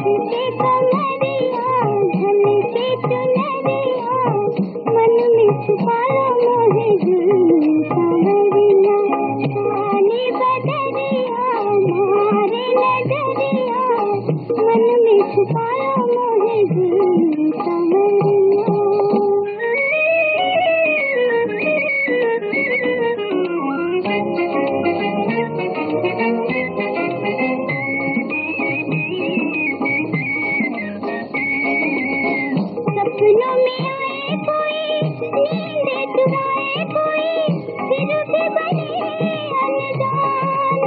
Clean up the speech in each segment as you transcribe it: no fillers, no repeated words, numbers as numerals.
के कमरिया ढल के चुनरिया मन में छुपा लो मोहे सांवरिया काली बदरिया मारे नजरिया मन में छुपा लो मोहे सांवरिया सपनों में आए कोई नींद चुराए कोई फिर भी बने अनजान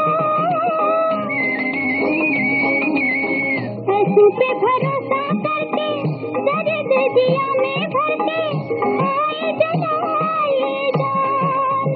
ऐसों पे भरोसा करके दर्द दिया में भर के आए जलाए जान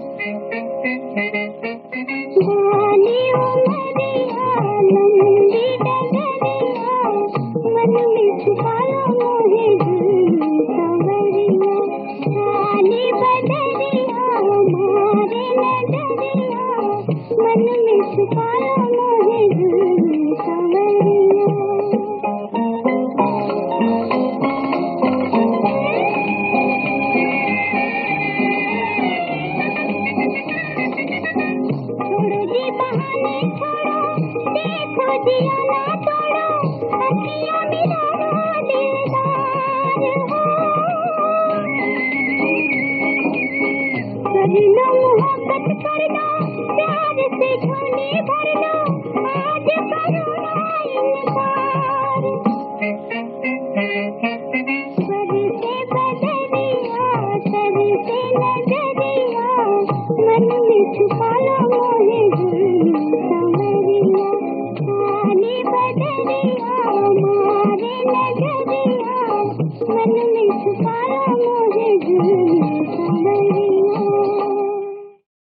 बाली उमरिया लंबी डगरिया मन में छुपा लो मोहे सांवरिया काली बदरिया मारे नजरिया मन में छुपा लो मोहे सांवरिया छोड़ो जी बहाने छोड़ो देखो जिया ना तोड़ो अखियां मिलाओ दिलदार हो कर लो मोहब्बत कर लो प्यार से झोली भर लो आज करो ना इनकार बरसे बदरिया तरसे नजरिया मन में छुपा लो मोहे सांवरिया काली बदरिया मारे नजरिया मन में छुपा लो मोहे